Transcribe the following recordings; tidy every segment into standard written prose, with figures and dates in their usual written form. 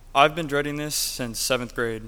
I've been dreading this since 7th grade.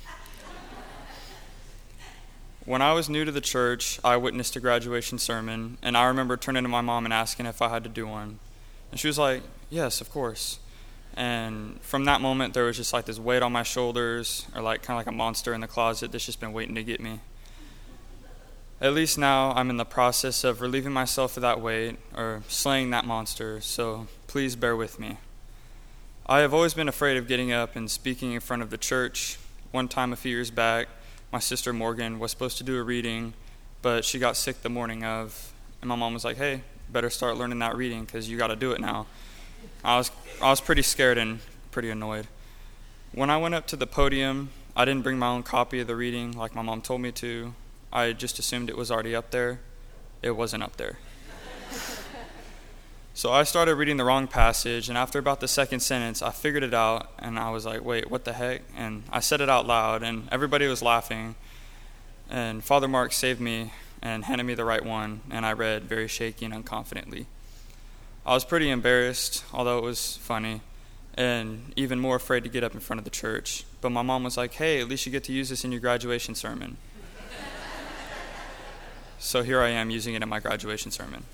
When I was new to the church, I witnessed a graduation sermon, and I remember turning to my mom and asking if I had to do one. And she was like, "Yes, of course." And from that moment, there was just like this weight on my shoulders, or like kind of like a monster in the closet that's just been waiting to get me. At least now I'm in the process of relieving myself of that weight, or slaying that monster, so please bear with me. I have always been afraid of getting up and speaking in front of the church. One time a few years back, my sister Morgan was supposed to do a reading, but she got sick the morning of, and my mom was like, "Hey, better start learning that reading because you got to do it now." I was pretty scared and pretty annoyed. When I went up to the podium, I didn't bring my own copy of the reading like my mom told me to. I just assumed it was already up there. It wasn't up there. So I started reading the wrong passage, and after about the second sentence, I figured it out, and I was like, "Wait, what the heck?" And I said it out loud, and everybody was laughing. And Father Mark saved me and handed me the right one, and I read very shaky and unconfidently. I was pretty embarrassed, although it was funny, and even more afraid to get up in front of the church. But my mom was like, "Hey, at least you get to use this in your graduation sermon." So here I am using it in my graduation sermon.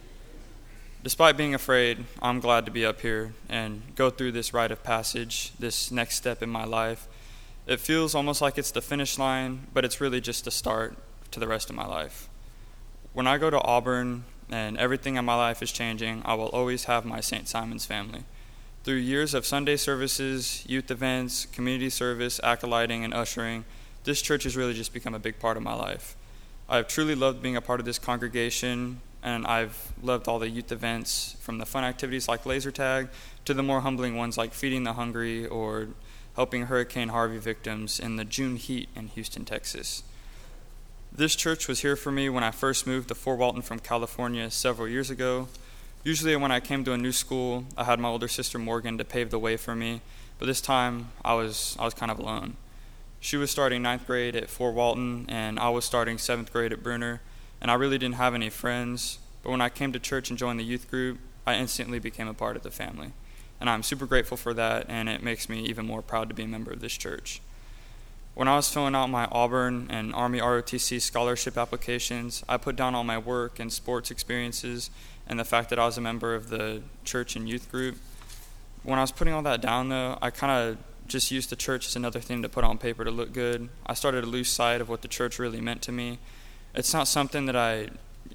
Despite being afraid, I'm glad to be up here and go through this rite of passage, this next step in my life. It feels almost like it's the finish line, but it's really just the start to the rest of my life. When I go to Auburn and everything in my life is changing, I will always have my St. Simon's family. Through years of Sunday services, youth events, community service, acolyting, and ushering, this church has really just become a big part of my life. I've truly loved being a part of this congregation, and I've loved all the youth events, from the fun activities like laser tag to the more humbling ones like feeding the hungry or helping Hurricane Harvey victims in the June heat in Houston, Texas. This church was here for me when I first moved to Fort Walton from California several years ago. Usually when I came to a new school, I had my older sister Morgan to pave the way for me, but this time I was kind of alone. She was starting 9th grade at Fort Walton, and I was starting 7th grade at Bruner, and I really didn't have any friends, but when I came to church and joined the youth group, I instantly became a part of the family. And I'm super grateful for that, and it makes me even more proud to be a member of this church. When I was filling out my Auburn and Army ROTC scholarship applications, I put down all my work and sports experiences and the fact that I was a member of the church and youth group. When I was putting all that down, though, I kind of just used the church as another thing to put on paper to look good. I started to lose sight of what the church really meant to me. It's not something that I,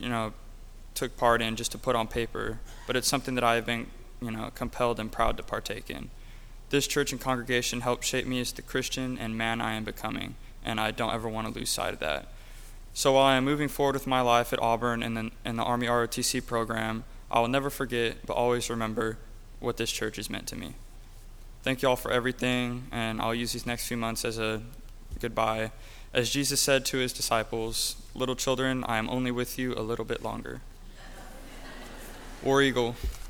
took part in just to put on paper, but it's something that I've been, compelled and proud to partake in. This church and congregation helped shape me as the Christian and man I am becoming, and I don't ever want to lose sight of that. So while I am moving forward with my life at Auburn and the Army ROTC program, I will never forget, but always remember what this church has meant to me. Thank you all for everything, and I'll use these next few months as a goodbye. As Jesus said to his disciples, "Little children, I am only with you a little bit longer." War Eagle.